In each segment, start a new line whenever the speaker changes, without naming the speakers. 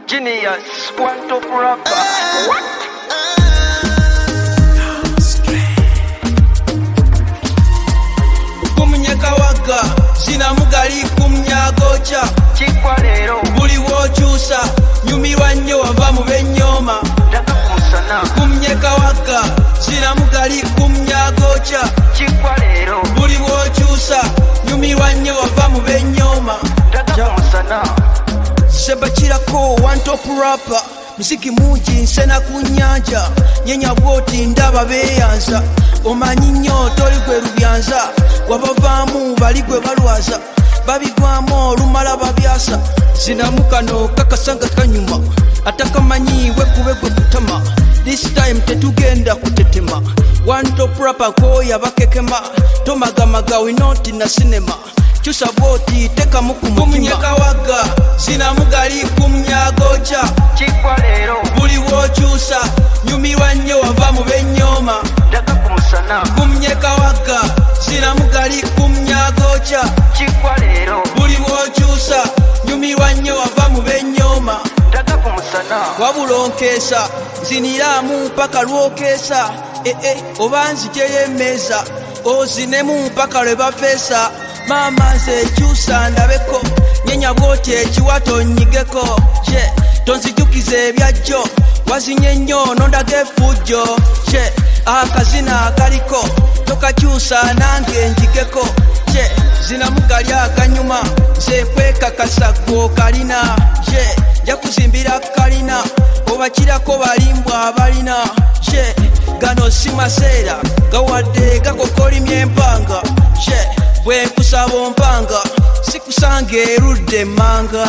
Genius, one top rapper.
Kumnyeka waka, zina mugali kumnyagocha.
Chikwa lero,
buli wochusa, nyumirwa nnyo wava mu bennyoma.
Daga kumusana.
Kumnyeka waka, zina mugali kumnyagocha.
Chikwa lero,
buli wochusa, nyumirwa nnyo wava mu bennyoma.
Daga kumusana.
Sebachirako one top rapper, muziki mungi nsena ku nnyanja, nyenya bwoti ndaba beeyanza, omanyi nnyo toli gwe lubyanza, wabavaamu bali gwe balwaza, babigwamu olumala babyasa, zinamu kano kakasanga kanyuma, atakamanyi wekube gwe kutama, this time tetugenda kutetema, one top rapper koya bakekema, tomagamaga we not in a cinema, chusa bwoti teka mukumutima. Kumnyeka waga, zina mugali kumnyagocha.
Chikwa lero,
buli wochusa, nyumirwa nnyo wava mu bennyoma.
Daga kumusana.
Kumnyeka waga, zina mugali kumnyagocha.
Chikwa lero,
buli wochusa, nyumirwa nnyo wava mu bennyoma.
Daga kumusana.
Wabulonkesa, ziniramu paka lwokesa. Oba nzijeyemeza, ozinemu mpaka lwe bafesa. Mama nze kyusa ndabeko, nyenya bwoti ekiwato nnyigeko. Tonzijukize ebyajjo, wazinye nnyo nondaga effujjo. Akazina akaliko, tokakyusa nange njigeko. Zina mugali akanyuma, nze kwekakasa gwo kalina. Nja kuzimbira kalina, obakirako balimbwa abalina. Gano si maseera, gawadde gakokolimya empanga. Bwe nkusaba ompanga, sikusanga erudde manga.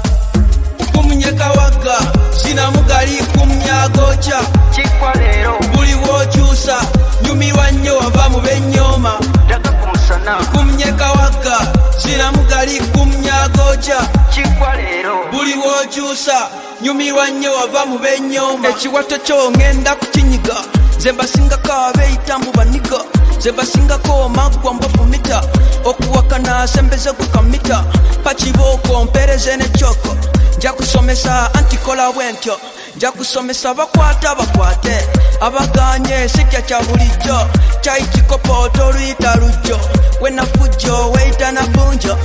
Kumnyeka waga, zina mugali kumnyagocha.
Chikwa lero,
buli wochusa, nyumirwa nnyo wava mu bennyoma.
Daga kumusana.
Kumnyeka waga, zina mugali kumnyagocha.
Chikwa lero,
buli wochusa, nyumirwa nnyo wava mu bennyoma. Ekiwato kyo ngenda kukinyiga, nze mbasingako abeeyita mu baniga, nze mbasingako maggwa mbafumita, okuwakana sembeze ku kamita, pakibooko mpereze n'ekyoko, nja kusomesa antikola bwentyo, nja kusomesa bakwata bakwate, abaganye sikya kya bulijjo, kyayi kikopo toluyita lujjo, wenafujjo weyita na bunjo.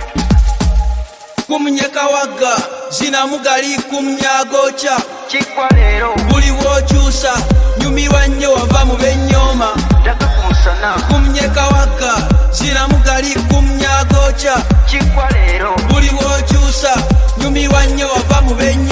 Kumnyeka waga, zina mugali kumnyagocha.
Chikwa lero,
buli wochusa, nyumirwa nnyo wava mu bennyoma.
Daga kumusana.
Kumnyeka waga, zina mugali kumnyagocha.
Chikwa lero,
buli wochusa, nyumirwa nnyo wava mu bennyoma.